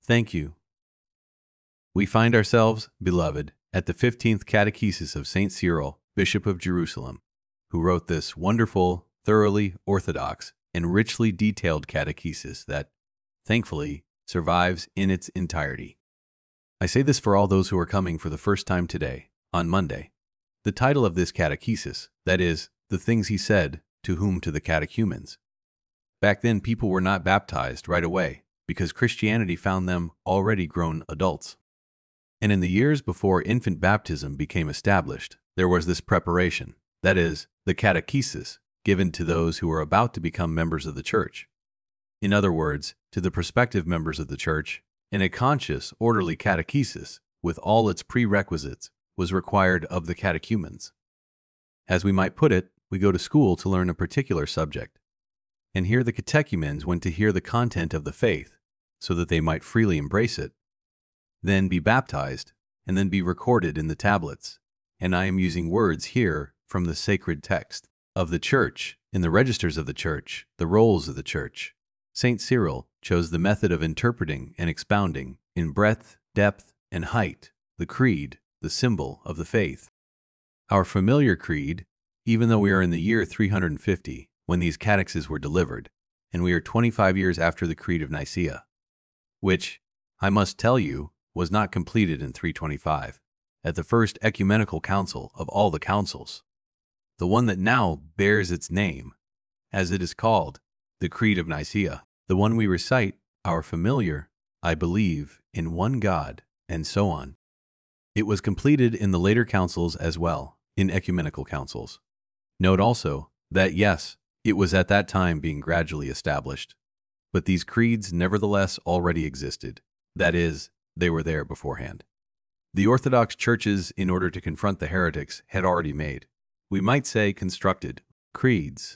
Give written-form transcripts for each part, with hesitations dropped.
Thank you. We find ourselves, beloved, at the 15th Catechesis of St. Cyril, Bishop of Jerusalem, who wrote this wonderful, thoroughly orthodox, and richly detailed catechesis that, thankfully, survives in its entirety. I say this for all those who are coming for the first time today, on Monday. The title of this catechesis, that is, the things he said, to whom? To the catechumens. Back then, people were not baptized right away, because Christianity found them already grown adults. And in the years before infant baptism became established, there was this preparation, that is, the catechesis, given to those who were about to become members of the church. In other words, to the prospective members of the church, and a conscious, orderly catechesis, with all its prerequisites, was required of the catechumens. As we might put it, we go to school to learn a particular subject. And here the catechumens went to hear the content of the faith, so that they might freely embrace it, then be baptized, and then be recorded in the tablets. And I am using words here from the sacred text of the church, in the registers of the church, the rolls of the church. St. Cyril chose the method of interpreting and expounding, in breadth, depth, and height, the creed, the symbol of the faith. Our familiar creed, even though we are in the year 350, when these catechses were delivered, and we are 25 years after the Creed of Nicaea, which, I must tell you, was not completed in 325, at the first ecumenical council of all the councils, the one that now bears its name, as it is called, the Creed of Nicaea, the one we recite, our familiar, I believe in one God, and so on. It was completed in the later councils as well, in ecumenical councils. Note also that yes, it was at that time being gradually established, but these creeds nevertheless already existed, that is, they were there beforehand. The Orthodox churches, in order to confront the heretics, had already made, we might say constructed, creeds.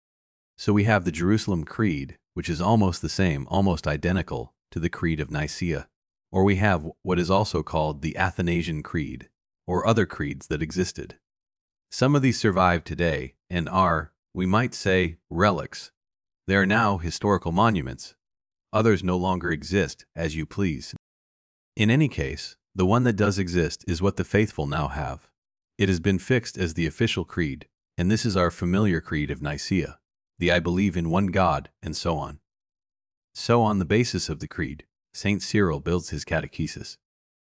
So we have the Jerusalem Creed, which is almost the same, almost identical to the Creed of Nicaea, or we have what is also called the Athanasian Creed, or other creeds that existed. Some of these survive today and are, we might say, relics. They are now historical monuments. Others no longer exist, as you please. In any case, the one that does exist is what the faithful now have. It has been fixed as the official creed, and this is our familiar creed of Nicaea, the I believe in one God, and so on. So on the basis of the creed, St. Cyril builds his catechesis.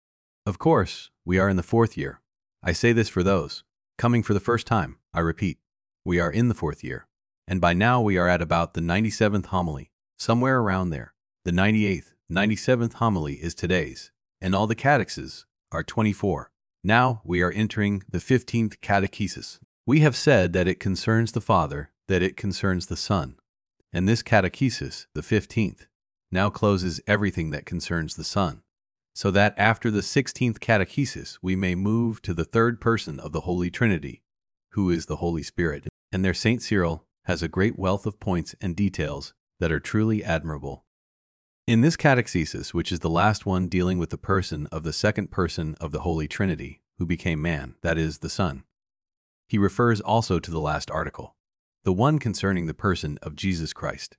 Of course, we are in the 4th year. I say this for those coming for the first time. I repeat, we are in the 4th year, and by now we are at about the 97th homily, somewhere around there. The 98th, 97th homily is today's, and all the catechses are 24. Now we are entering the 15th catechesis. We have said that it concerns the Father, that it concerns the Son, and this catechesis, the 15th, now closes everything that concerns the Son, so that after the 16th catechesis we may move to the third person of the Holy Trinity, who is the Holy Spirit. And there St. Cyril has a great wealth of points and details that are truly admirable. In this catechesis, which is the last one dealing with the person of the second person of the Holy Trinity, who became man, that is, the Son, he refers also to the last article, the one concerning the person of Jesus Christ.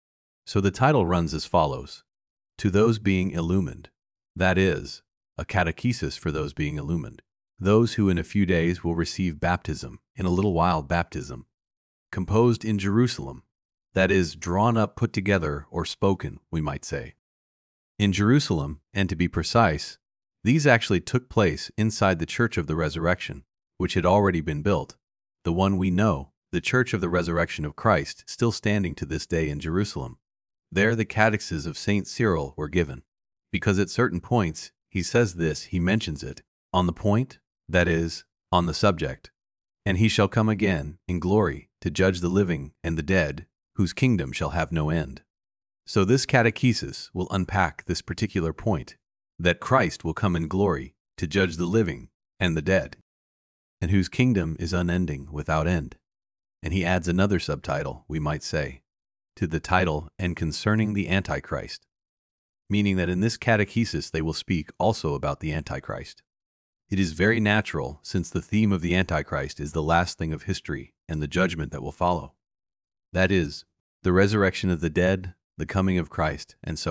So the title runs as follows: To those being illumined, that is, a catechesis for those being illumined, those who in a few days will receive baptism, in a little while baptism, composed in Jerusalem, that is, drawn up, put together, or spoken, we might say. In Jerusalem, and to be precise, these actually took place inside the Church of the Resurrection, which had already been built, the one we know, the Church of the Resurrection of Christ, still standing to this day in Jerusalem. There the catechses of St. Cyril were given, because at certain points he says this, he mentions it, on the point, that is, on the subject, and he shall come again in glory to judge the living and the dead, whose kingdom shall have no end. So this catechesis will unpack this particular point, that Christ will come in glory to judge the living and the dead, and whose kingdom is unending without end. And he adds another subtitle, we might say, to the title, and concerning the Antichrist, meaning that in this catechesis they will speak also about the Antichrist. It is very natural, since the theme of the Antichrist is the last thing of history and the judgment that will follow. That is, the resurrection of the dead, the coming of Christ, and so on.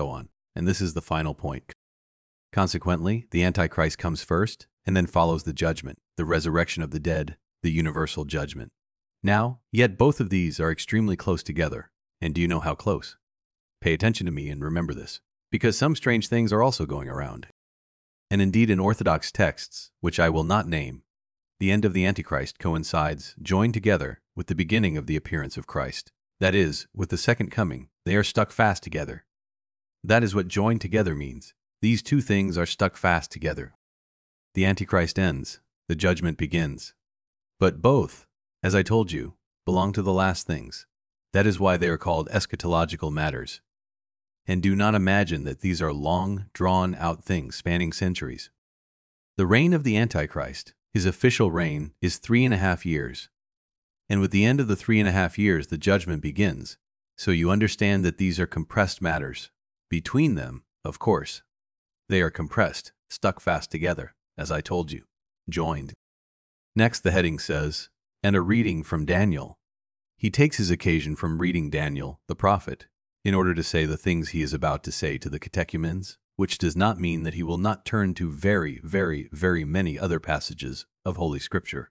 and this is the final point. Consequently, the Antichrist comes first, and then follows the judgment, the resurrection of the dead, the universal judgment. Now, yet both of these are extremely close together. And do you know how close? Pay attention to me and remember this, because some strange things are also going around. And indeed in Orthodox texts, which I will not name, the end of the Antichrist coincides, joined together, with the beginning of the appearance of Christ. That is, with the second coming, they are stuck fast together. That is what joined together means. These two things are stuck fast together. The Antichrist ends, the judgment begins. But both, as I told you, belong to the last things. That is why they are called eschatological matters. And do not imagine that these are long, drawn-out things spanning centuries. The reign of the Antichrist, his official reign, is 3.5 years. And with the end of the 3.5 years, the judgment begins. So you understand that these are compressed matters. Between them, of course, they are compressed, stuck fast together, as I told you, joined. Next, the heading says, and a reading from Daniel. He takes his occasion from reading Daniel, the prophet, in order to say the things he is about to say to the catechumens, which does not mean that he will not turn to very, very, very many other passages of Holy Scripture.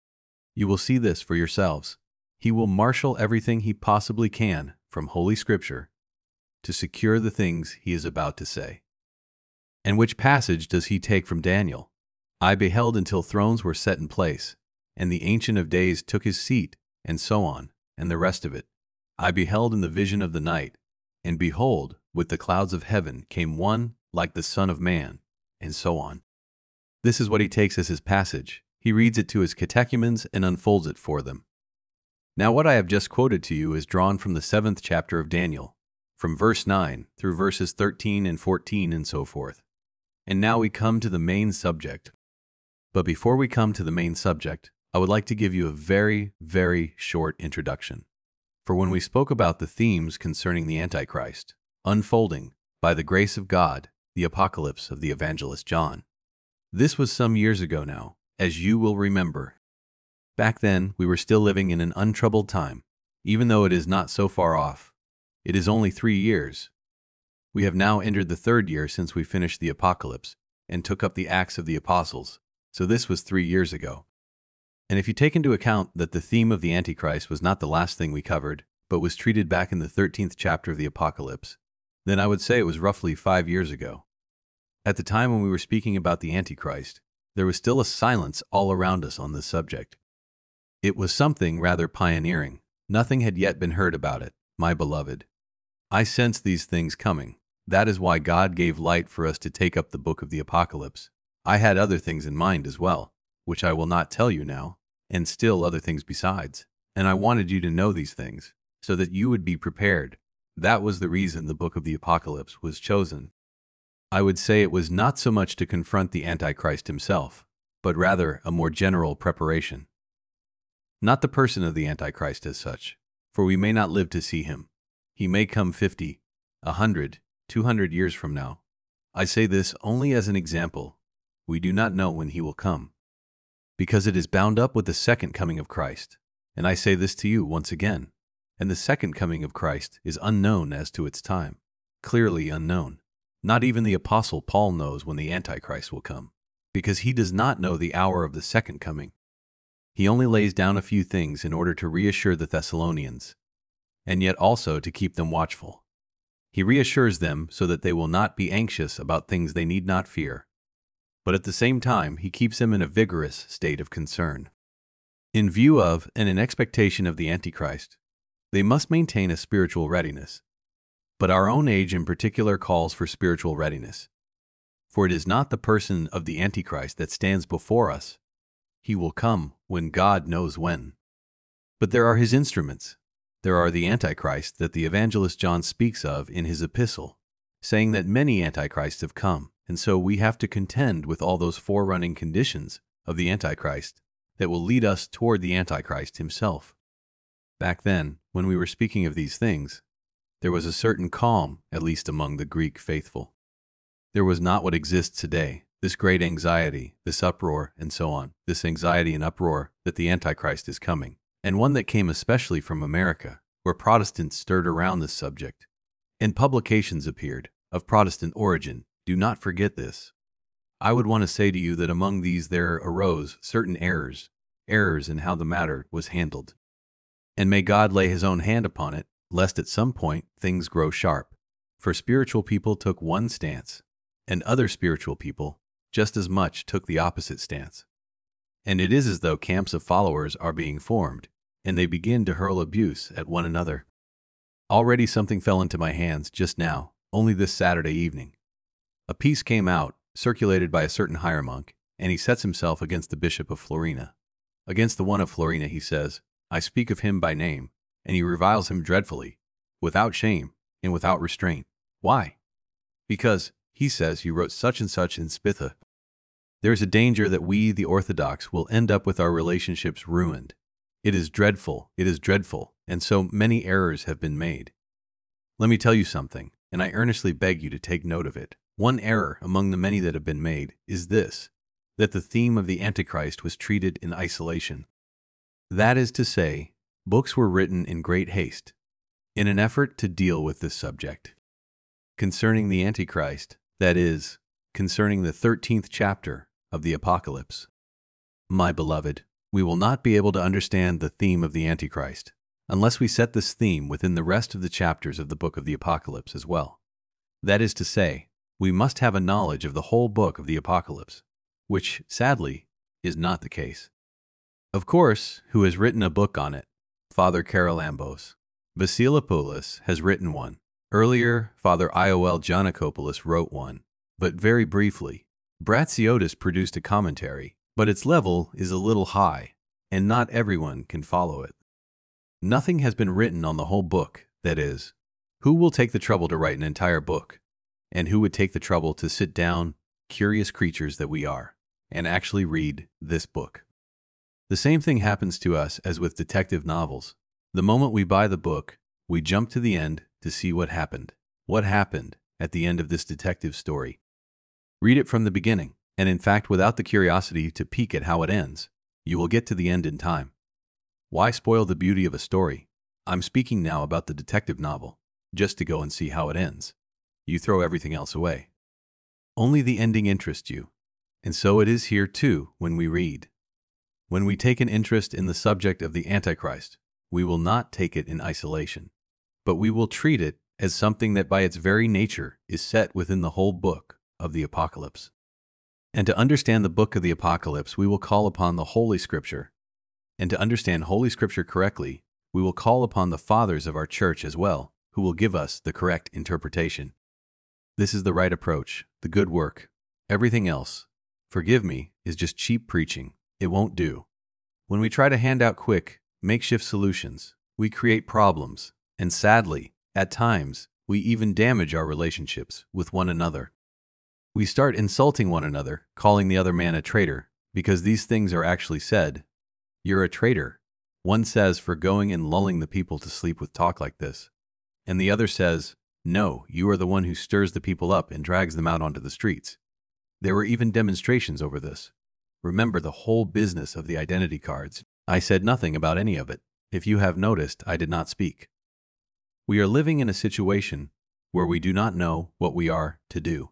You will see this for yourselves. He will marshal everything he possibly can from Holy Scripture to secure the things he is about to say. And which passage does he take from Daniel? I beheld until thrones were set in place, and the Ancient of Days took his seat, and so on, and the rest of it. I beheld in the vision of the night, and behold, with the clouds of heaven came one like the Son of Man, and so on. This is what he takes as his passage. He reads it to his catechumens and unfolds it for them. Now what I have just quoted to you is drawn from the 7th chapter of Daniel, from verse 9 through verses 13 and 14 and so forth. And now we come to the main subject. But before we come to the main subject, I would like to give you a very, very short introduction. For when we spoke about the themes concerning the Antichrist, unfolding, by the grace of God, the apocalypse of the evangelist John. This was some years ago now, as you will remember. Back then, we were still living in an untroubled time, even though it is not so far off. It is only 3 years. We have now entered the 3rd year since we finished the apocalypse and took up the Acts of the Apostles, so this was 3 years ago. And if you take into account that the theme of the Antichrist was not the last thing we covered, but was treated back in the 13th chapter of the Apocalypse, then I would say it was roughly 5 years ago. At the time when we were speaking about the Antichrist, there was still a silence all around us on this subject. It was something rather pioneering. Nothing had yet been heard about it, my beloved. I sensed these things coming. That is why God gave light for us to take up the book of the Apocalypse. I had other things in mind as well, which I will not tell you now, and still other things besides. And I wanted you to know these things, so that you would be prepared. That was the reason the book of the Apocalypse was chosen. I would say it was not so much to confront the Antichrist himself, but rather a more general preparation. Not the person of the Antichrist as such, for we may not live to see him. He may come 50, 100, 200 years from now. I say this only as an example. We do not know when he will come, because it is bound up with the second coming of Christ. And I say this to you once again. And the second coming of Christ is unknown as to its time, clearly unknown. Not even the Apostle Paul knows when the Antichrist will come, because he does not know the hour of the second coming. He only lays down a few things in order to reassure the Thessalonians, and yet also to keep them watchful. He reassures them so that they will not be anxious about things they need not fear, but at the same time he keeps them in a vigorous state of concern. In view of and in expectation of the Antichrist, they must maintain a spiritual readiness. But our own age in particular calls for spiritual readiness. For it is not the person of the Antichrist that stands before us. He will come when God knows when. But there are his instruments. There are the Antichrist that the evangelist John speaks of in his epistle, saying that many Antichrists have come, and so we have to contend with all those forerunning conditions of the Antichrist that will lead us toward the Antichrist himself. Back then, when we were speaking of these things, there was a certain calm, at least among the Greek faithful. There was not what exists today, this great anxiety, this uproar, and so on, this anxiety and uproar that the Antichrist is coming, and one that came especially from America, where Protestants stirred around this subject. And publications appeared, of Protestant origin. Do not forget this. I would want to say to you that among these there arose certain errors in how the matter was handled. And may God lay his own hand upon it, lest at some point things grow sharp. For spiritual people took one stance, and other spiritual people just as much took the opposite stance. And it is as though camps of followers are being formed, and they begin to hurl abuse at one another. Already something fell into my hands just now, only this Saturday evening. A piece came out, circulated by a certain hieromonk, and he sets himself against the Bishop of Florina. Against the one of Florina he says, I speak of him by name, and he reviles him dreadfully, without shame and without restraint. Why? Because, he says, he wrote such and such in Spitha. There is a danger that we, the Orthodox, will end up with our relationships ruined. It is dreadful, and so many errors have been made. Let me tell you something, and I earnestly beg you to take note of it. One error among the many that have been made is this, that the theme of the Antichrist was treated in isolation. That is to say, books were written in great haste, in an effort to deal with this subject. Concerning the Antichrist, that is, concerning the 13th chapter of the Apocalypse. My beloved, we will not be able to understand the theme of the Antichrist unless we set this theme within the rest of the chapters of the book of the Apocalypse as well. That is to say, we must have a knowledge of the whole book of the Apocalypse, which, sadly, is not the case. Of course, who has written a book on it? Father Charalambos. Vasilopoulos has written one. Earlier, Father Iol Giannakopoulos wrote one. But very briefly, Bratsiotis produced a commentary, but its level is a little high, and not everyone can follow it. Nothing has been written on the whole book, that is, who will take the trouble to write an entire book? And who would take the trouble to sit down, curious creatures that we are, and actually read this book? The same thing happens to us as with detective novels. The moment we buy the book, we jump to the end to see what happened. What happened at the end of this detective story? Read it from the beginning, and in fact, without the curiosity to peek at how it ends, you will get to the end in time. Why spoil the beauty of a story? I'm speaking now about the detective novel, just to go and see how it ends. You throw everything else away. Only the ending interests you. And so it is here too when we read. When we take an interest in the subject of the Antichrist, we will not take it in isolation, but we will treat it as something that by its very nature is set within the whole book of the Apocalypse. And to understand the book of the Apocalypse, we will call upon the Holy Scripture. And to understand Holy Scripture correctly, we will call upon the fathers of our church as well, who will give us the correct interpretation. This is the right approach, the good work. Everything else, forgive me, is just cheap preaching. It won't do. When we try to hand out quick, makeshift solutions, we create problems, and sadly, at times, we even damage our relationships with one another. We start insulting one another, calling the other man a traitor, because these things are actually said. You're a traitor, one says, for going and lulling the people to sleep with talk like this. And the other says, no, you are the one who stirs the people up and drags them out onto the streets. There were even demonstrations over this. Remember the whole business of the identity cards. I said nothing about any of it. If you have noticed, I did not speak. We are living in a situation where we do not know what we are to do.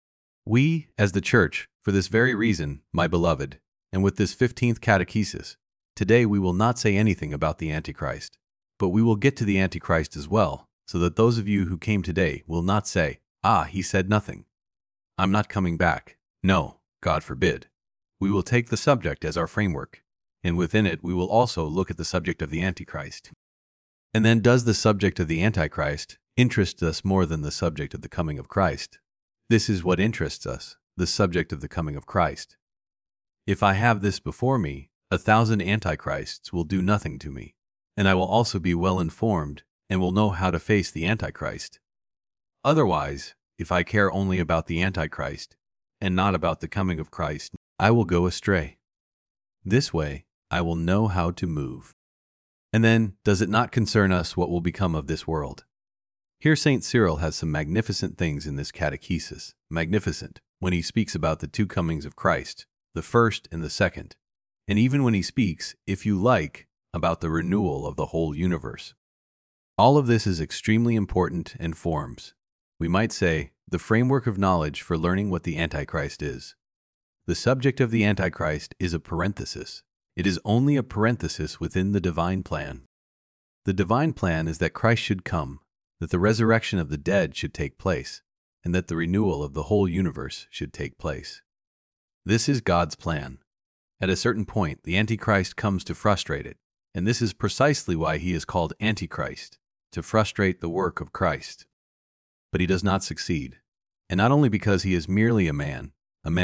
We, as the Church, for this very reason, my beloved, and with this 15th catechesis, today we will not say anything about the Antichrist, but we will get to the Antichrist as well, so that those of you who came today will not say, ah, he said nothing. I'm not coming back. No, God forbid. We will take the subject as our framework, and within it we will also look at the subject of the Antichrist. And then, does the subject of the Antichrist interest us more than the subject of the coming of Christ? This is what interests us, the subject of the coming of Christ. If I have this before me, 1,000 Antichrists will do nothing to me, and I will also be well informed and will know how to face the Antichrist. Otherwise, if I care only about the Antichrist and not about the coming of Christ, I will go astray. This way, I will know how to move. And then, does it not concern us what will become of this world? Here St. Cyril has some magnificent things in this catechesis, magnificent, when he speaks about the two comings of Christ, the first and the second, and even when he speaks, if you like, about the renewal of the whole universe. All of this is extremely important and forms We might say, the framework of knowledge for learning what the Antichrist is. The subject of the Antichrist is a parenthesis. It is only a parenthesis within the divine plan. The divine plan is that Christ should come, that the resurrection of the dead should take place, and that the renewal of the whole universe should take place. This is God's plan. At a certain point, the Antichrist comes to frustrate it, and this is precisely why he is called Antichrist, to frustrate the work of Christ. But he does not succeed, and not only because he is merely a man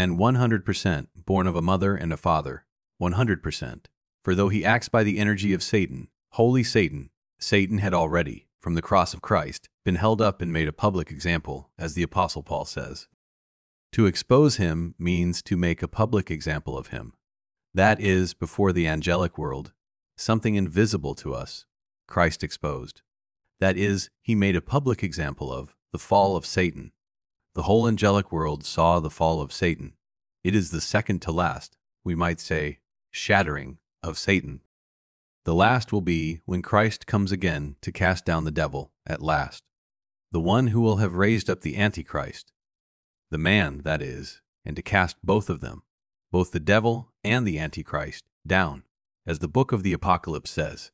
100%, born of a mother and a father, 100%, for though he acts by the energy of Satan, holy Satan, Satan had already, from the cross of Christ, been held up and made a public example, as the Apostle Paul says. To expose him means to make a public example of him. That is, before the angelic world, something invisible to us, Christ exposed. That is, he made a public example of the fall of Satan. The whole angelic world saw the fall of Satan. It is the second to last, we might say, shattering of Satan. The last will be when Christ comes again to cast down the devil at last, the one who will have raised up the Antichrist, the man, that is, and to cast both of them, both the devil and the Antichrist, down, as the book of the Apocalypse says,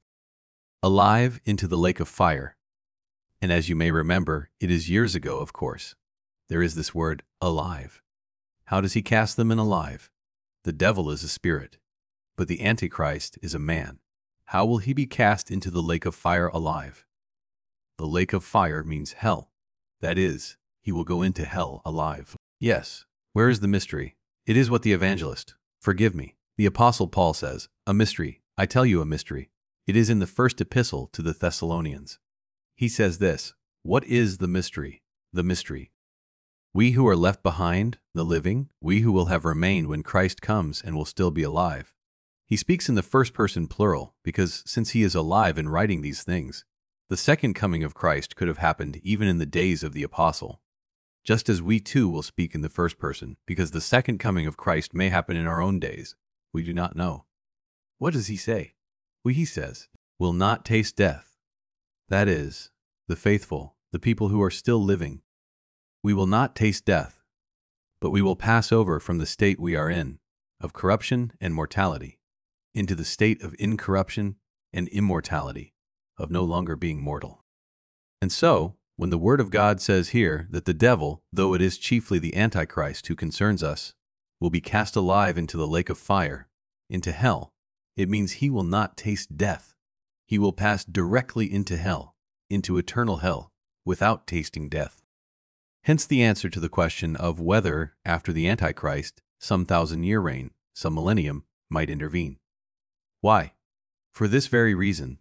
alive into the lake of fire. And as you may remember, it is years ago, of course. There is this word, alive. How does he cast them in alive? The devil is a spirit, but the Antichrist is a man. How will he be cast into the lake of fire alive? The lake of fire means hell. That is, he will go into hell alive. Yes, where is the mystery? It is what the evangelist, forgive me, the Apostle Paul says, a mystery. I tell you a mystery. It is in the first epistle to the Thessalonians. He says this, what is the mystery? The mystery. We who are left behind, the living, we who will have remained when Christ comes and will still be alive. He speaks in the first person plural because since he is alive in writing these things, the second coming of Christ could have happened even in the days of the apostle. Just as we too will speak in the first person because the second coming of Christ may happen in our own days. We do not know. What does he say? He says, will not taste death. That is, the faithful, the people who are still living. We will not taste death, but we will pass over from the state we are in, of corruption and mortality, into the state of incorruption and immortality, of no longer being mortal. And so, when the Word of God says here that the devil, though it is chiefly the Antichrist who concerns us, will be cast alive into the lake of fire, into hell, it means he will not taste death. He will pass directly into hell, into eternal hell, without tasting death. Hence the answer to the question of whether, after the Antichrist, some 1,000-year reign, some millennium, might intervene. Why? For this very reason.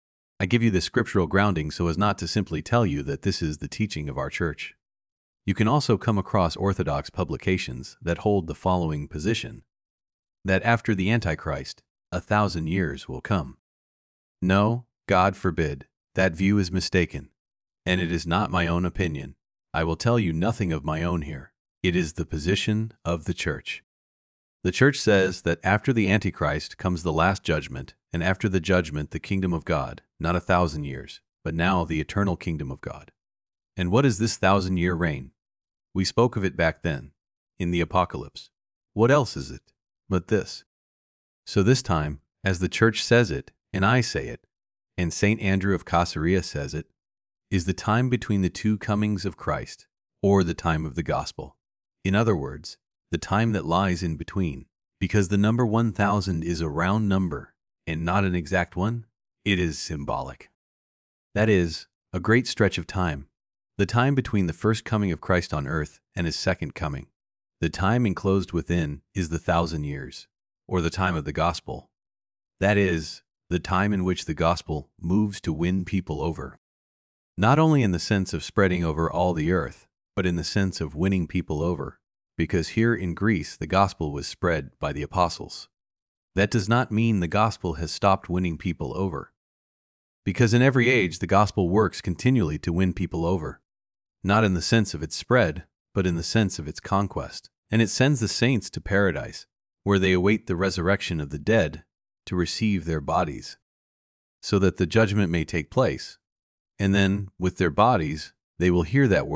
I give you the scriptural grounding so as not to simply tell you that this is the teaching of our church. You can also come across Orthodox publications that hold the following position, that after the Antichrist, 1,000 years will come. No, God forbid, that view is mistaken, and it is not my own opinion. I will tell you nothing of my own here. It is the position of the church. The church says that after the Antichrist comes the last judgment, and after the judgment the kingdom of God, not 1,000 years, but now the eternal kingdom of God. And what is this 1,000-year reign? We spoke of it back then, in the Apocalypse. What else is it but this? So this time, as the church says it, and I say it, and St. Andrew of Caesarea says it, is the time between the two comings of Christ, or the time of the gospel. In other words, the time that lies in between, because the number 1,000 is a round number, and not an exact one, it is symbolic. That is, a great stretch of time, the time between the first coming of Christ on earth and his second coming. The time enclosed within is the 1,000 years, or the time of the gospel. That is, the time in which the gospel moves to win people over. Not only in the sense of spreading over all the earth, but in the sense of winning people over, because here in Greece the gospel was spread by the apostles. That does not mean the gospel has stopped winning people over, because in every age the gospel works continually to win people over, not in the sense of its spread, but in the sense of its conquest. And it sends the saints to paradise, where they await the resurrection of the dead to receive their bodies, so that the judgment may take place. And then, with their bodies, they will hear that word,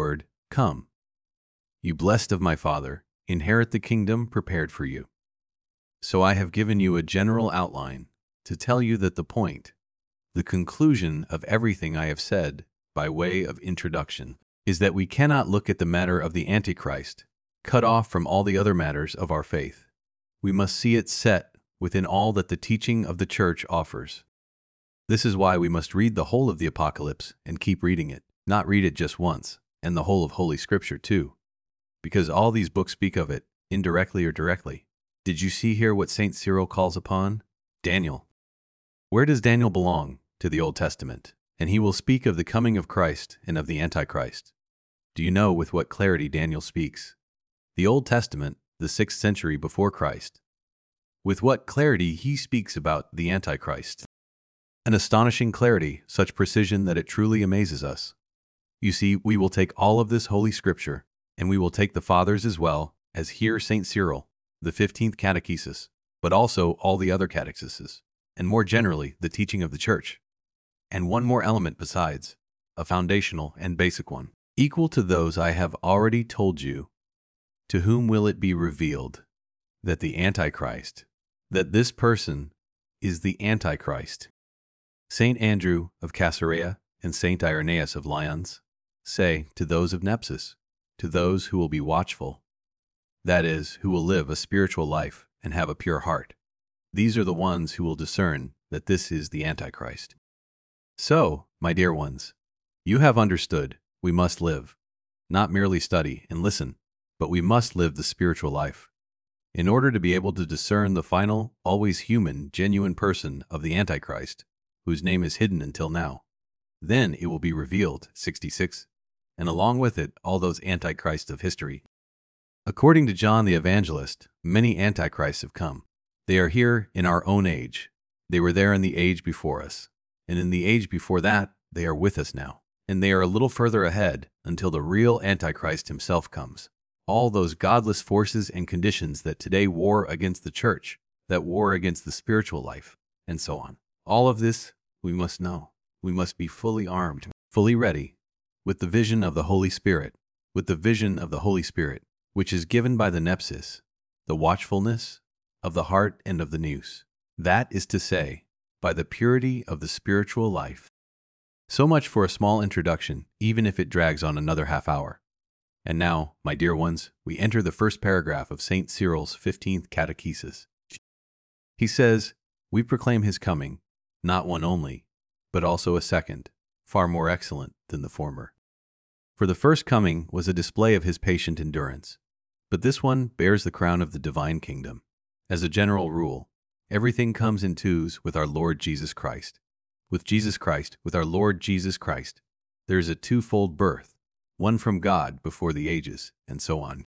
Come, you blessed of my Father, inherit the kingdom prepared for you. So I have given you a general outline to tell you that the point, the conclusion of everything I have said by way of introduction, is that we cannot look at the matter of the Antichrist cut off from all the other matters of our faith. We must see it set within all that the teaching of the Church offers. This is why we must read the whole of the Apocalypse and keep reading it, not read it just once, and the whole of Holy Scripture too, because all these books speak of it, indirectly or directly. Did you see here what St. Cyril calls upon? Daniel. Where does Daniel belong? To the Old Testament. And he will speak of the coming of Christ and of the Antichrist. Do you know with what clarity Daniel speaks? The Old Testament, the 6th century before Christ. With what clarity he speaks about the Antichrist. An astonishing clarity, such precision that it truly amazes us. You see, we will take all of this Holy Scripture, and we will take the Fathers as well as here St. Cyril, the 15th Catechesis, but also all the other catecheses, and more generally the teaching of the Church. And one more element besides, a foundational and basic one, equal to those I have already told you. To whom will it be revealed that the Antichrist, that this person is the Antichrist? Saint Andrew of Caesarea and Saint Irenaeus of Lyons say to those of Nepsis, to those who will be watchful, that is, who will live a spiritual life and have a pure heart. These are the ones who will discern that this is the Antichrist. So, my dear ones, you have understood we must live, not merely study and listen, but we must live the spiritual life, in order to be able to discern the final, always human, genuine person of the Antichrist, whose name is hidden until now. Then it will be revealed, 66, and along with it all those Antichrists of history. According to John the Evangelist, many Antichrists have come. They are here in our own age. They were there in the age before us. And in the age before that, they are with us now. And they are a little further ahead until the real Antichrist himself comes. All those godless forces and conditions that today war against the Church, that war against the spiritual life, and so on. All of this we must know. We must be fully armed, fully ready, with the vision of the Holy Spirit, with the vision of the Holy Spirit, which is given by the Nepsis, the watchfulness of the heart and of the nous. That is to say, by the purity of the spiritual life. So much for a small introduction, even if it drags on another half hour. And now, my dear ones, we enter the first paragraph of St. Cyril's 15th Catechesis. He says, we proclaim his coming, not one only, but also a second, far more excellent than the former. For the first coming was a display of his patient endurance, but this one bears the crown of the divine kingdom. As a general rule, everything comes in twos with our Lord Jesus Christ. With Jesus Christ, with our Lord Jesus Christ, there is a twofold birth, one from God before the ages, and so on.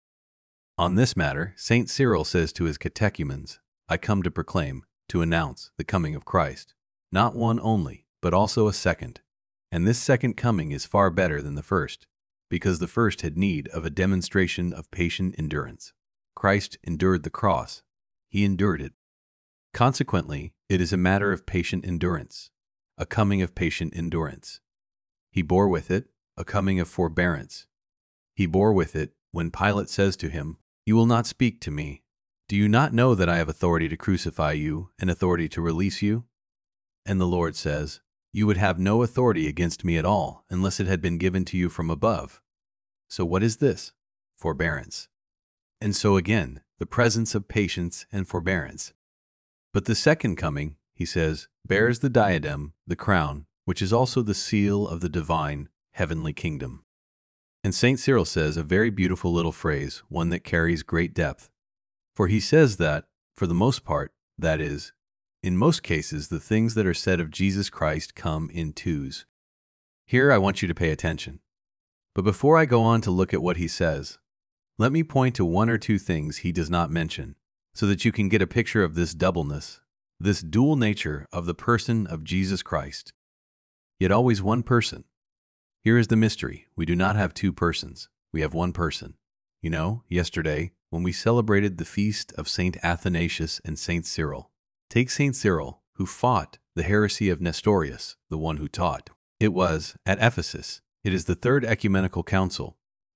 On this matter, St. Cyril says to his catechumens, I come to proclaim, to announce the coming of Christ, not one only, but also a second. And this second coming is far better than the first, because the first had need of a demonstration of patient endurance. Christ endured the cross. He endured it. Consequently, it is a matter of patient endurance, a coming of patient endurance. He bore with it a coming of forbearance. He bore with it when Pilate says to him, You will not speak to me. Do you not know that I have authority to crucify you and authority to release you? And the Lord says, You would have no authority against me at all unless it had been given to you from above. So what is this? Forbearance. And so again, the presence of patience and forbearance. But the second coming, he says, bears the diadem, the crown, which is also the seal of the divine, heavenly kingdom. And St. Cyril says a very beautiful little phrase, one that carries great depth. For he says that, for the most part, that is, in most cases, the things that are said of Jesus Christ come in twos. Here I want you to pay attention. But before I go on to look at what he says, let me point to one or two things he does not mention, so that you can get a picture of this doubleness, this dual nature of the person of Jesus Christ. Yet always one person. Here is the mystery. We do not have two persons. We have one person. You know, yesterday, when we celebrated the feast of St. Athanasius and St. Cyril, take St. Cyril, who fought the heresy of Nestorius, the one who taught. It was at Ephesus. It is the Third Ecumenical Council.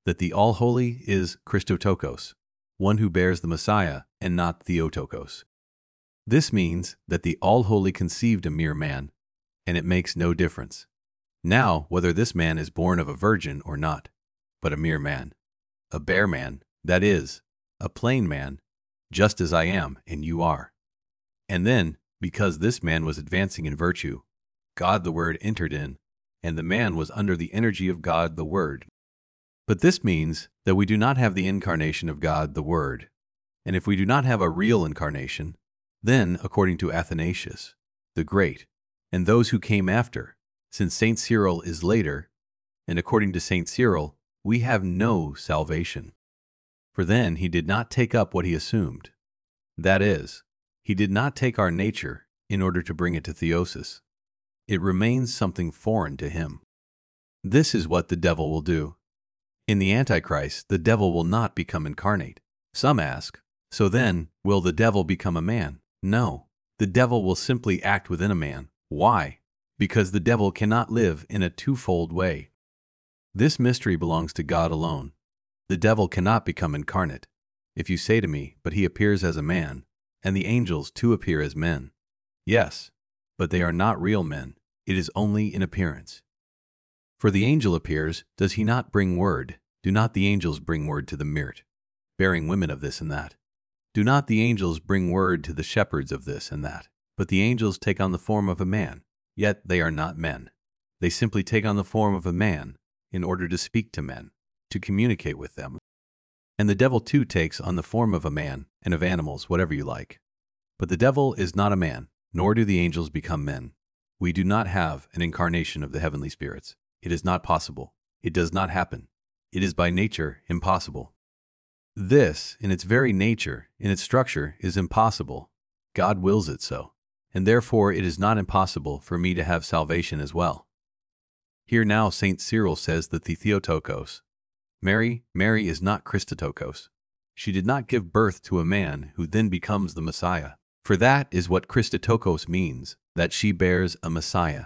that the All-Holy is Christotokos, one who bears the Messiah, and not Theotokos. This means that the All-Holy conceived a mere man, and it makes no difference now whether this man is born of a virgin or not, but a mere man, a bare man, that is, a plain man, just as I am and you are. And then, because this man was advancing in virtue, God the Word entered in, and the man was under the energy of God the Word. But this means that we do not have the incarnation of God the Word. And if we do not have a real incarnation, then, according to Athanasius the Great, and those who came after, since Saint Cyril is later, and according to Saint Cyril, we have no salvation. For then he did not take up what he assumed. That is, he did not take our nature in order to bring it to theosis. It remains something foreign to him. This is what the devil will do. In the Antichrist, the devil will not become incarnate. Some ask, so then, will the devil become a man? No, the devil will simply act within a man. Why? Because the devil cannot live in a twofold way. This mystery belongs to God alone. The devil cannot become incarnate. If you say to me, but he appears as a man, and the angels too appear as men. Yes, but they are not real men. It is only in appearance. For the angel appears, does he not bring word? Do not the angels bring word to the Mirt, bearing women of this and that? Do not the angels bring word to the shepherds of this and that? But the angels take on the form of a man, yet they are not men. They simply take on the form of a man in order to speak to men, to communicate with them. And the devil too takes on the form of a man and of animals, whatever you like. But the devil is not a man, nor do the angels become men. We do not have an incarnation of the heavenly spirits. It is not possible. It does not happen. It is by nature impossible. This, in its very nature, in its structure, is impossible. God wills it so, and therefore it is not impossible for me to have salvation as well. Here now Saint Cyril says that the Theotokos, Mary is not Christotokos. She did not give birth to a man who then becomes the Messiah. For that is what Christotokos means, that she bears a Messiah.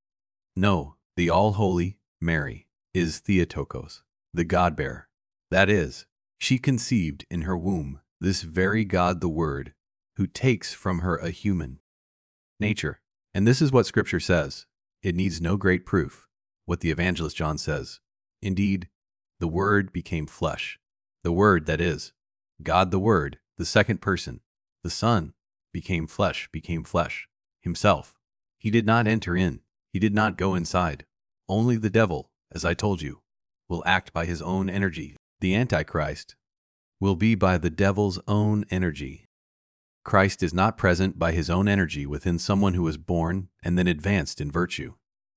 No, the All-Holy, Mary, is Theotokos, the God-bearer. That is, she conceived in her womb this very God the Word, who takes from her a human nature. And this is what Scripture says. It needs no great proof, what the evangelist John says. Indeed, the Word became flesh. The Word, that is, God the Word, the second person, the Son, became flesh himself. He did not enter in. He did not go inside. Only the devil, as I told you, will act by his own energy. The Antichrist will be by the devil's own energy. Christ is not present by his own energy within someone who was born and then advanced in virtue.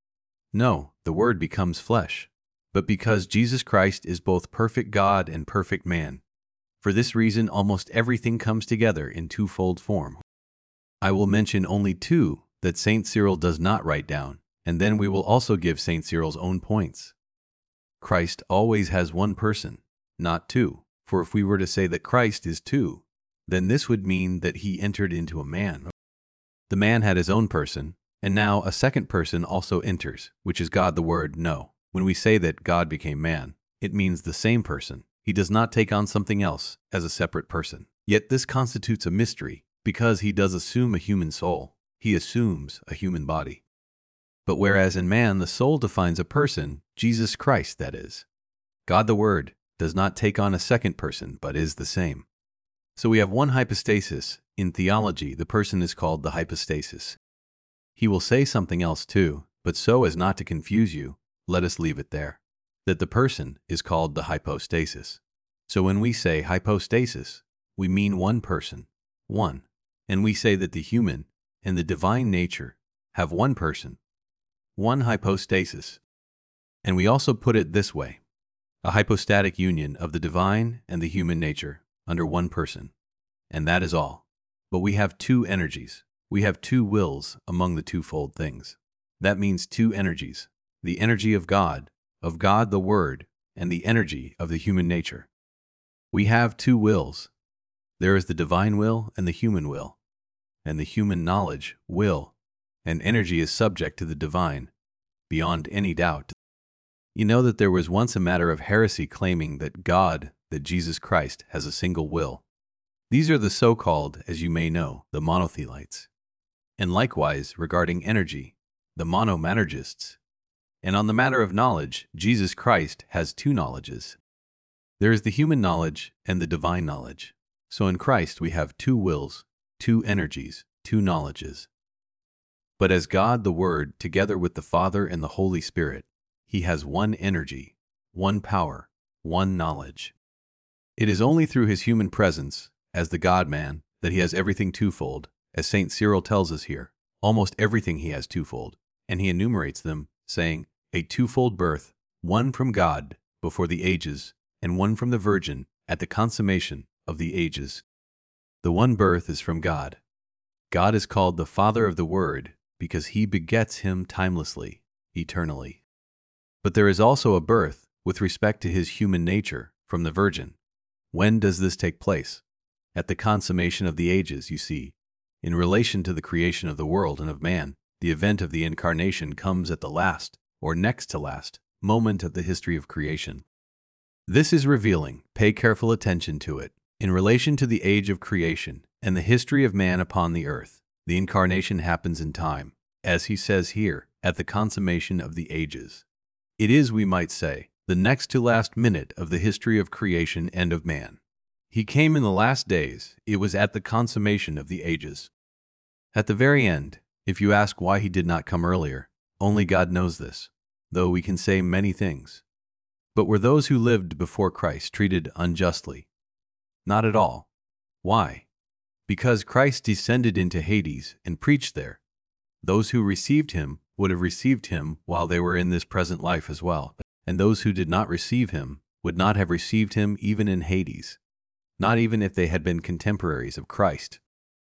No, the Word becomes flesh. But because Jesus Christ is both perfect God and perfect man, for this reason almost everything comes together in twofold form. I will mention only two that Saint Cyril does not write down, and then we will also give Saint Cyril's own points. Christ always has one person, not two, for if we were to say that Christ is two, then this would mean that he entered into a man. The man had his own person, and now a second person also enters, which is God the Word. No, when we say that God became man, it means the same person. He does not take on something else as a separate person. Yet this constitutes a mystery, because he does assume a human soul. He assumes a human body. But whereas in man the soul defines a person, Jesus Christ, that is, God the Word, does not take on a second person, but is the same. So we have one hypostasis. In theology, the person is called the hypostasis. He will say something else too, but so as not to confuse you, let us leave it there. That the person is called the hypostasis. So when we say hypostasis, we mean one person, one. And we say that the human and the divine nature have one person, one hypostasis. And we also put it this way: a hypostatic union of the divine and the human nature under one person. And that is all. But we have two energies. We have two wills among the twofold things. That means two energies: the energy of God the Word, and the energy of the human nature. We have two wills. There is the divine will and the human will. And the human knowledge, will, and energy is subject to the divine, beyond any doubt. You know that there was once a matter of heresy claiming that Jesus Christ has a single will. These are the so-called, as you may know, the monothelites. And likewise, regarding energy, the monomanergists. And on the matter of knowledge, Jesus Christ has two knowledges. There is the human knowledge and the divine knowledge. So in Christ we have two wills, two energies, two knowledges. But as God the Word, together with the Father and the Holy Spirit, He has one energy, one power, one knowledge. It is only through His human presence, as the God-man, that He has everything twofold, as St. Cyril tells us here. Almost everything He has twofold, and he enumerates them, saying, a twofold birth, one from God before the ages, and one from the Virgin at the consummation of the ages. The one birth is from God. God is called the Father of the Word because He begets Him timelessly, eternally. But there is also a birth with respect to His human nature from the Virgin. When does this take place? At the consummation of the ages, you see. In relation to the creation of the world and of man, the event of the Incarnation comes at the last, or next to last, moment of the history of creation. This is revealing, pay careful attention to it, in relation to the age of creation and the history of man upon the earth. The Incarnation happens in time, as he says here, at the consummation of the ages. It is, we might say, the next to last minute of the history of creation and of man. He came in the last days, it was at the consummation of the ages. At the very end, if you ask why He did not come earlier, only God knows this, though we can say many things. But were those who lived before Christ treated unjustly? Not at all. Why? Because Christ descended into Hades and preached there. Those who received Him would have received Him while they were in this present life as well, and those who did not receive Him would not have received Him even in Hades, not even if they had been contemporaries of Christ.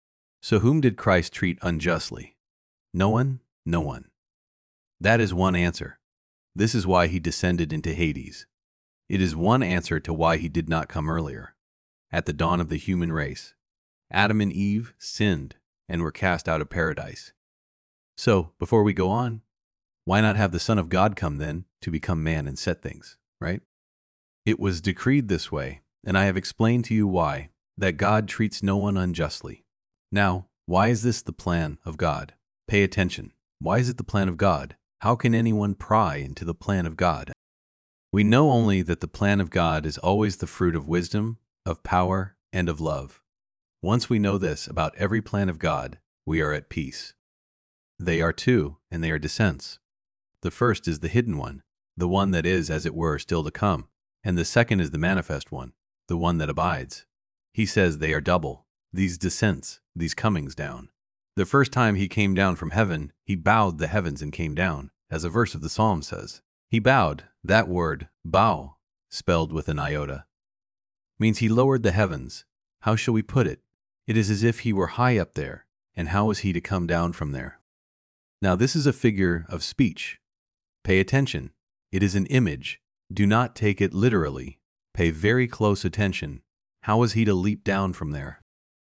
So whom did Christ treat unjustly? No one? No one. That is one answer. This is why He descended into Hades. It is one answer to why He did not come earlier. At the dawn of the human race, Adam and Eve sinned and were cast out of paradise. So, before we go on, why not have the Son of God come then to become man and set things, right? It was decreed this way, and I have explained to you why, that God treats no one unjustly. Now, why is this the plan of God? Pay attention. Why is it the plan of God? How can anyone pry into the plan of God? We know only that the plan of God is always the fruit of wisdom, of power, and of love. Once we know this about every plan of God, we are at peace. They are two, and they are descents. The first is the hidden one, the one that is, as it were, still to come, and the second is the manifest one, the one that abides. He says they are double, these descents, these comings down. The first time He came down from heaven, He bowed the heavens and came down, as a verse of the Psalm says. He bowed. That word, bow, spelled with an iota, means He lowered the heavens. How shall we put it? It is as if He were high up there, and how was He to come down from there? Now this is a figure of speech. Pay attention. It is an image. Do not take it literally. Pay very close attention. How was He to leap down from there?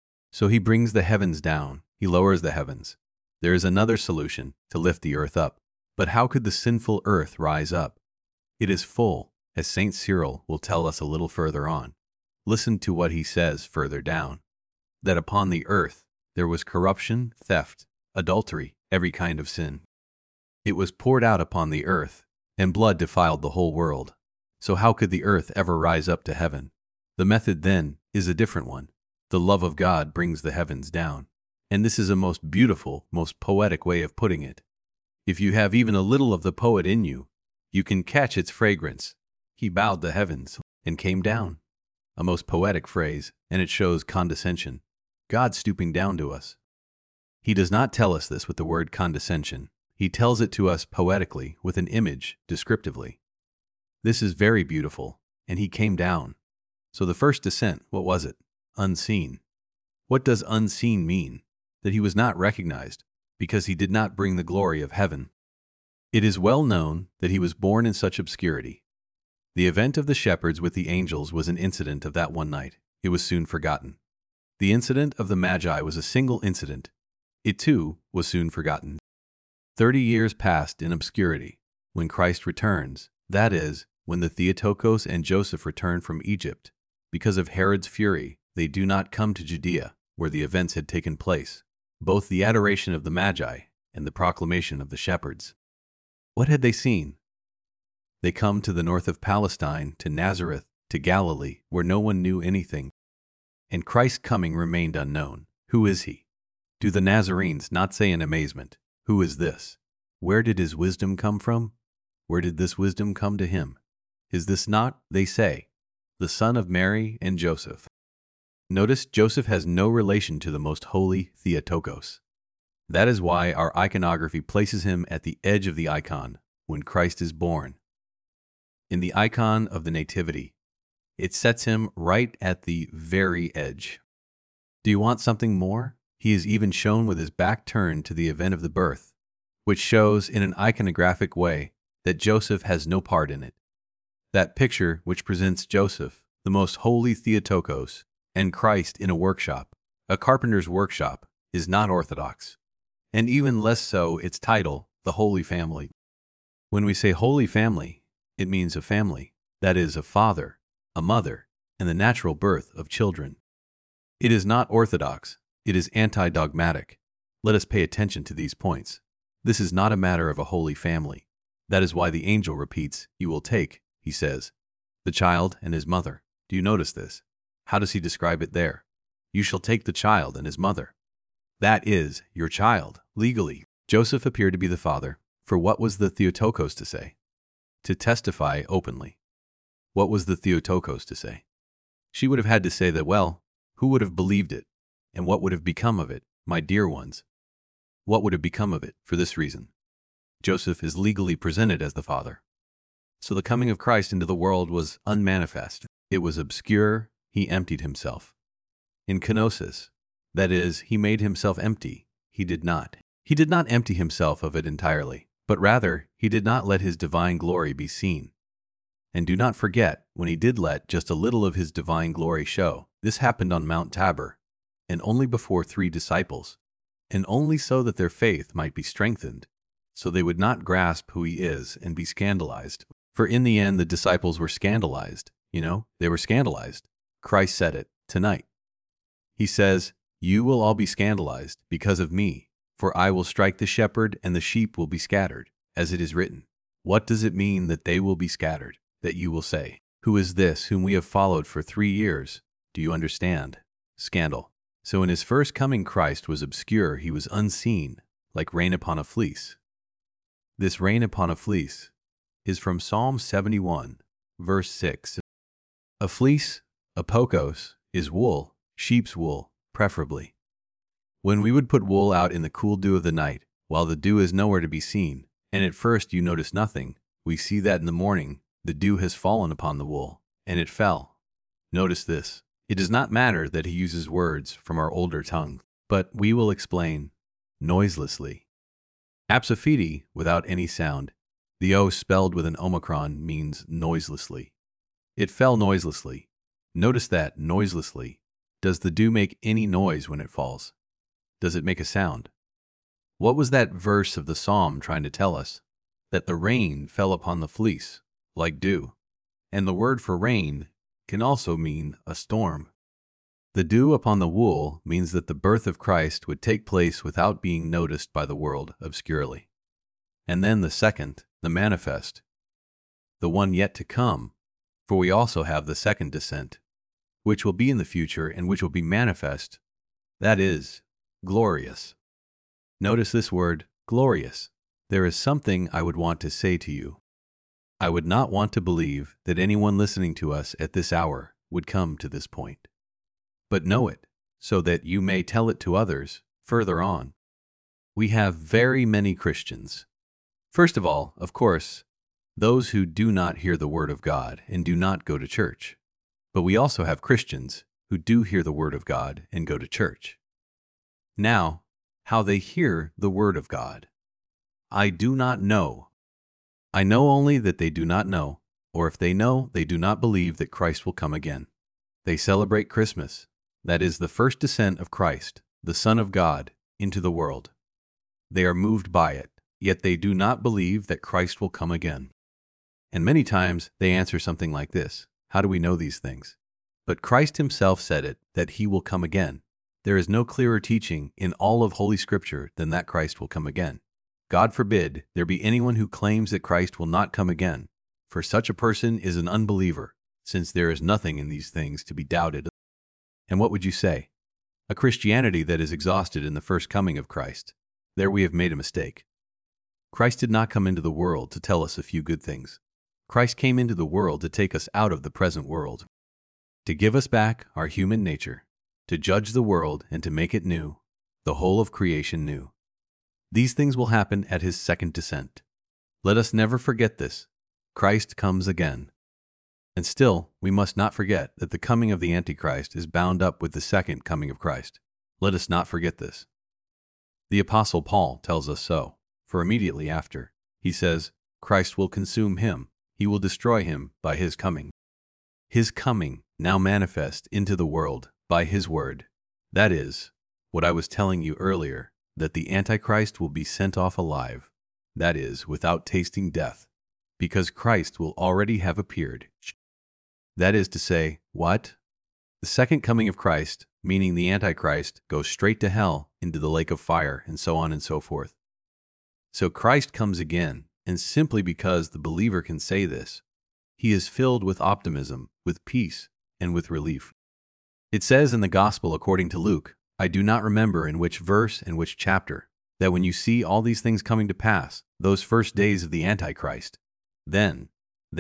So He brings the heavens down. He lowers the heavens. There is another solution, to lift the earth up. But how could the sinful earth rise up? It is full, as St. Cyril will tell us a little further on. Listen to what he says further down. That upon the earth there was corruption, theft, adultery, every kind of sin. It was poured out upon the earth, and blood defiled the whole world. So how could the earth ever rise up to heaven? The method then is a different one. The love of God brings the heavens down. And this is a most beautiful, most poetic way of putting it. If you have even a little of the poet in you, you can catch its fragrance. He bowed the heavens and came down. A most poetic phrase, and it shows condescension. God stooping down to us. He does not tell us this with the word condescension. He tells it to us poetically with an image, descriptively. This is very beautiful, and He came down. So the first descent, what was it? Unseen. What does unseen mean? That He was not recognized, because He did not bring the glory of heaven. It is well known that He was born in such obscurity. The event of the shepherds with the angels was an incident of that one night. It was soon forgotten. The incident of the Magi was a single incident. It too was soon forgotten. 30 years passed in obscurity. When Christ returns, That is, when the Theotokos and Joseph return from Egypt. Because of Herod's fury, they do not come to Judea, where the events had taken place, both the adoration of the Magi and the proclamation of the shepherds. What had they seen? They come to the north of Palestine, to Nazareth, to Galilee, where no one knew anything. And Christ's coming remained unknown. Who is he? Do the Nazarenes not say in amazement, "Who is this? Where did his wisdom come from? Where did this wisdom come to him? Is this not," they say, "the son of Mary and Joseph?" Notice Joseph has no relation to the most holy Theotokos. That is why our iconography places him at the edge of the icon when Christ is born. In the icon of the Nativity, it sets him right at the very edge. Do you want something more? He is even shown with his back turned to the event of the birth, which shows in an iconographic way that Joseph has no part in it. That picture which presents Joseph, the most holy Theotokos, and Christ in a workshop, a carpenter's workshop, is not orthodox, and even less so its title, the Holy Family. When we say Holy Family, it means a family, that is, a father, a mother, and the natural birth of children. It is not orthodox, it is anti-dogmatic. Let us pay attention to these points. This is not a matter of a holy family. That is why the angel repeats, "You will take," he says, "the child and his mother." Do you notice this? How does he describe it there? "You shall take the child and his mother." That is, your child, legally. Joseph appeared to be the father, for what was the Theotokos to say? To testify openly. What was the Theotokos to say? She would have had to say that, well, who would have believed it? And what would have become of it, my dear ones? What would have become of it, for this reason? Joseph is legally presented as the father. So the coming of Christ into the world was unmanifest. It was obscure. He emptied himself. In kenosis, that is, he made himself empty. He did not. He did not empty himself of it entirely, but rather, he did not let his divine glory be seen. And do not forget, when he did let just a little of his divine glory show, this happened on Mount Tabor, and only before 3 disciples, and only so that their faith might be strengthened, so they would not grasp who he is and be scandalized. For in the end, the disciples were scandalized. They were scandalized. Christ said it tonight. He says, "You will all be scandalized because of me, for I will strike the shepherd and the sheep will be scattered, as it is written." What does it mean that they will be scattered? That you will say, "Who is this whom we have followed for 3 years? Do you understand? Scandal. So in his first coming, Christ was obscure. He was unseen, like rain upon a fleece. This rain upon a fleece is from Psalm 71, verse 6. A fleece, a pokos, is wool, sheep's wool, preferably. When we would put wool out in the cool dew of the night, while the dew is nowhere to be seen, and at first you notice nothing, we see that in the morning the dew has fallen upon the wool, and it fell. Notice this. It does not matter that he uses words from our older tongue, but we will explain noiselessly. Apsifidi, without any sound. The O spelled with an omicron means noiselessly. It fell noiselessly. Notice that, noiselessly. Does the dew make any noise when it falls? Does it make a sound? What was that verse of the psalm trying to tell us? That the rain fell upon the fleece, like dew. And the word for rain can also mean a storm. The dew upon the wool means that the birth of Christ would take place without being noticed by the world obscurely. And then the second, the manifest, the one yet to come, for we also have the second descent, which will be in the future and which will be manifest, that is, glorious. Notice this word, glorious. There is something I would want to say to you. I would not want to believe that anyone listening to us at this hour would come to this point. But know it, so that you may tell it to others further on. We have very many Christians. First of all, of course, those who do not hear the word of God and do not go to church. But we also have Christians who do hear the word of God and go to church. Now, how they hear the word of God, I do not know. I know only that they do not know, or if they know, they do not believe that Christ will come again. They celebrate Christmas, that is the first descent of Christ, the Son of God, into the world. They are moved by it, yet they do not believe that Christ will come again. And many times they answer something like this: how do we know these things? But Christ himself said it, that he will come again. There is no clearer teaching in all of Holy Scripture than that Christ will come again. God forbid there be anyone who claims that Christ will not come again, for such a person is an unbeliever, since there is nothing in these things to be doubted. And what would you say? A Christianity that is exhausted in the first coming of Christ. There we have made a mistake. Christ did not come into the world to tell us a few good things. Christ came into the world to take us out of the present world, to give us back our human nature, to judge the world and to make it new, the whole of creation new. These things will happen at his second descent. Let us never forget this. Christ comes again. And still, we must not forget that the coming of the Antichrist is bound up with the second coming of Christ. Let us not forget this. The Apostle Paul tells us so, for immediately after, he says, Christ will consume him, he will destroy him by his coming. His coming, now manifest into the world by his word. That is, what I was telling you earlier, that the Antichrist will be sent off alive, that is, without tasting death, because Christ will already have appeared. That is to say, what? The second coming of Christ, meaning the Antichrist, goes straight to hell, into the lake of fire, and so on and so forth. So Christ comes again, and simply because the believer can say this, he is filled with optimism, with peace, and with relief. It says in the Gospel according to Luke, I do not remember in which verse and which chapter, that when you see all these things coming to pass, those first days of the Antichrist, then,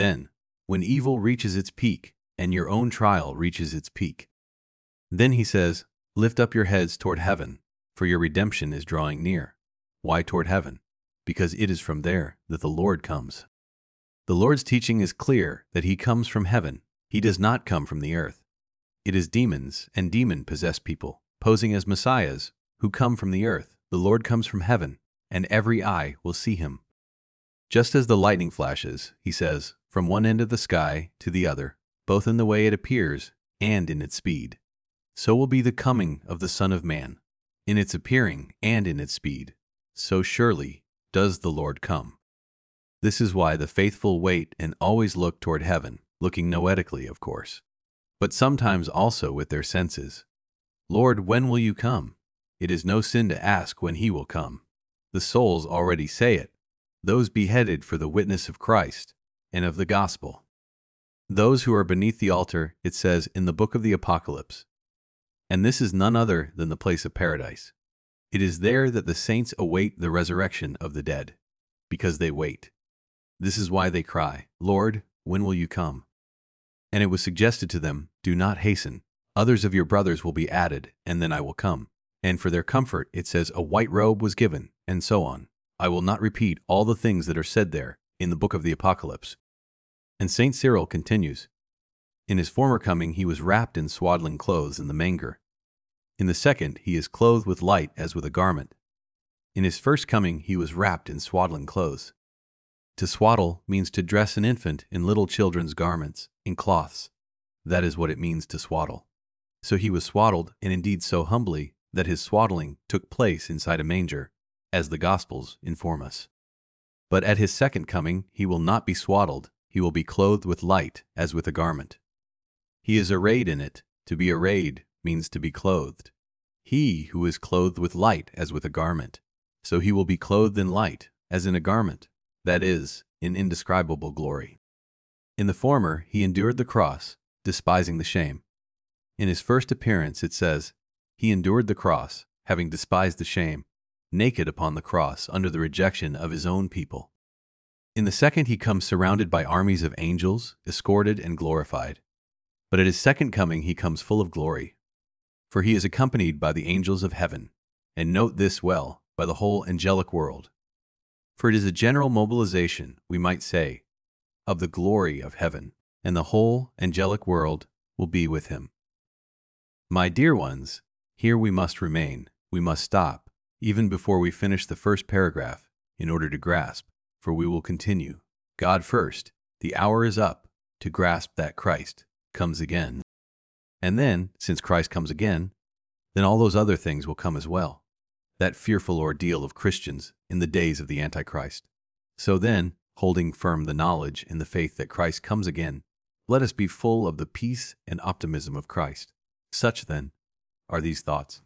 when evil reaches its peak, and your own trial reaches its peak, then he says, lift up your heads toward heaven, for your redemption is drawing near. Why toward heaven? Because it is from there that the Lord comes. The Lord's teaching is clear that he comes from heaven. He does not come from the earth. It is demons and demon-possessed people, posing as messiahs, who come from the earth. The Lord comes from heaven, and every eye will see him. Just as the lightning flashes, he says, from one end of the sky to the other, both in the way it appears and in its speed, so will be the coming of the Son of Man, in its appearing and in its speed. So surely does the Lord come. This is why the faithful wait and always look toward heaven, looking noetically, of course, but sometimes also with their senses. Lord, when will you come? It is no sin to ask when he will come. The souls already say it, those beheaded for the witness of Christ and of the gospel. Those who are beneath the altar, it says in the book of the Apocalypse. And this is none other than the place of paradise. It is there that the saints await the resurrection of the dead, because they wait. This is why they cry, Lord, when will you come? And it was suggested to them, do not hasten. Others of your brothers will be added, and then I will come. And for their comfort, it says a white robe was given, and so on. I will not repeat all the things that are said there in the book of the Apocalypse. And St. Cyril continues, in his former coming he was wrapped in swaddling clothes in the manger. In the second he is clothed with light as with a garment. In his first coming he was wrapped in swaddling clothes. To swaddle means to dress an infant in little children's garments, in cloths. That is what it means to swaddle. So he was swaddled, and indeed so humbly, that his swaddling took place inside a manger, as the Gospels inform us. But at his second coming he will not be swaddled, he will be clothed with light as with a garment. He is arrayed in it. To be arrayed means to be clothed. He who is clothed with light as with a garment. So he will be clothed in light, as in a garment, that is, in indescribable glory. In the former he endured the cross, despising the shame. In his first appearance it says, he endured the cross, having despised the shame, naked upon the cross under the rejection of his own people. In the second he comes surrounded by armies of angels, escorted and glorified. But at his second coming he comes full of glory. For he is accompanied by the angels of heaven, and note this well, by the whole angelic world. For it is a general mobilization, we might say, of the glory of heaven, and the whole angelic world will be with him. My dear ones, here we must remain, we must stop, even before we finish the first paragraph, in order to grasp, for we will continue. God first, the hour is up, to grasp that Christ comes again. And then, since Christ comes again, then all those other things will come as well. That fearful ordeal of Christians in the days of the Antichrist. So then, holding firm the knowledge and the faith that Christ comes again. Let us be full of the peace and optimism of Christ. Such, then, are these thoughts.